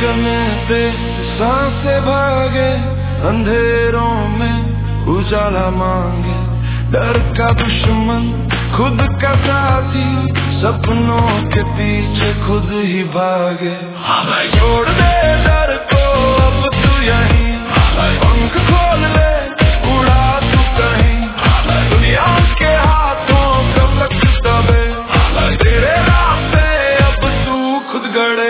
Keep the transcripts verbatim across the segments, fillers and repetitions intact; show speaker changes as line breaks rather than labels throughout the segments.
धड़कने पे सांसें भागे, अंधेरों में उजाला मांगे। डर का दुश्मन खुद का साथी, सपनों के पीछे खुद ही भागे। छोड़ दे डर को अब तू यहीं, पंख खोल ले उड़ा तू कहीं। दुनिया के हाथों कब तक दबे, तेरे रास्ते अब तू खुद गढ़े।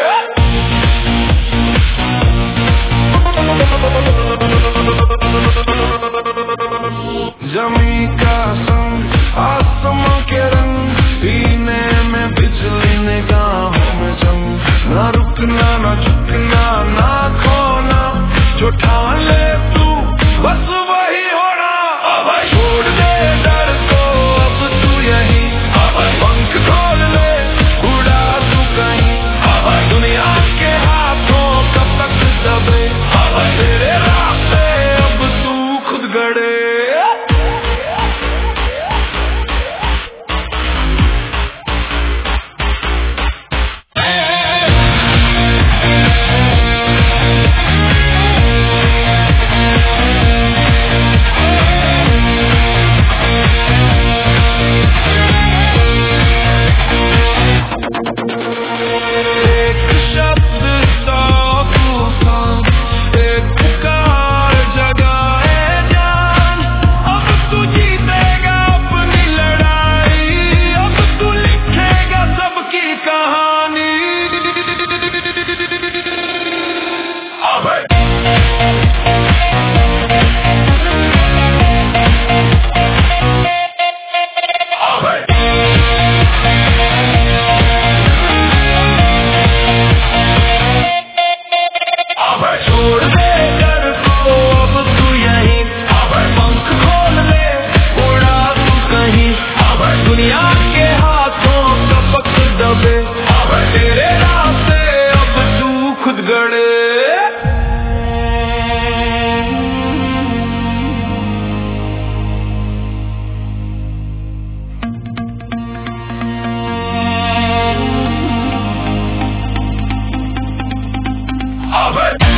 जमी का संग आसमां के रंग, सीने में बिजली निगाहों में जंग। ना रुकना ना झुकना ना खोना, जो ठान ले तू बस वही होना। छोड़ दे डर को अब तू यहीं, पंख खोल ले उड़ा तू कहीं। दुनिया के हाथों कब तक दबे, तेरे रास्ते अब तू खुद गढ़े। दुनिया के हाथों कब तक दबे, तेरे रास्ते अब तू खुद गढ़े। All right.